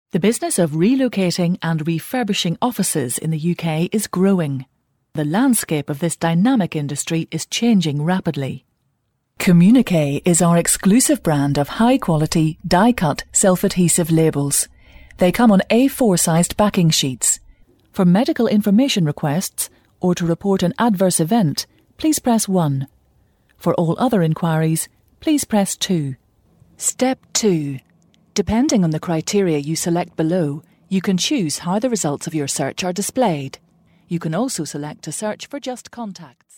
The business of relocating and refurbishing offices in the UK is growing. The landscape of this dynamic industry is changing rapidly. Communique is our exclusive brand of high-quality, die-cut, self-adhesive labels. They come on A4-sized backing sheets. For medical information requests or to report an adverse event, please press 1. For all other inquiries, please press 2. Step 2. Depending on the criteria you select below, you can choose how the results of your search are displayed. You can also select to search for just contacts.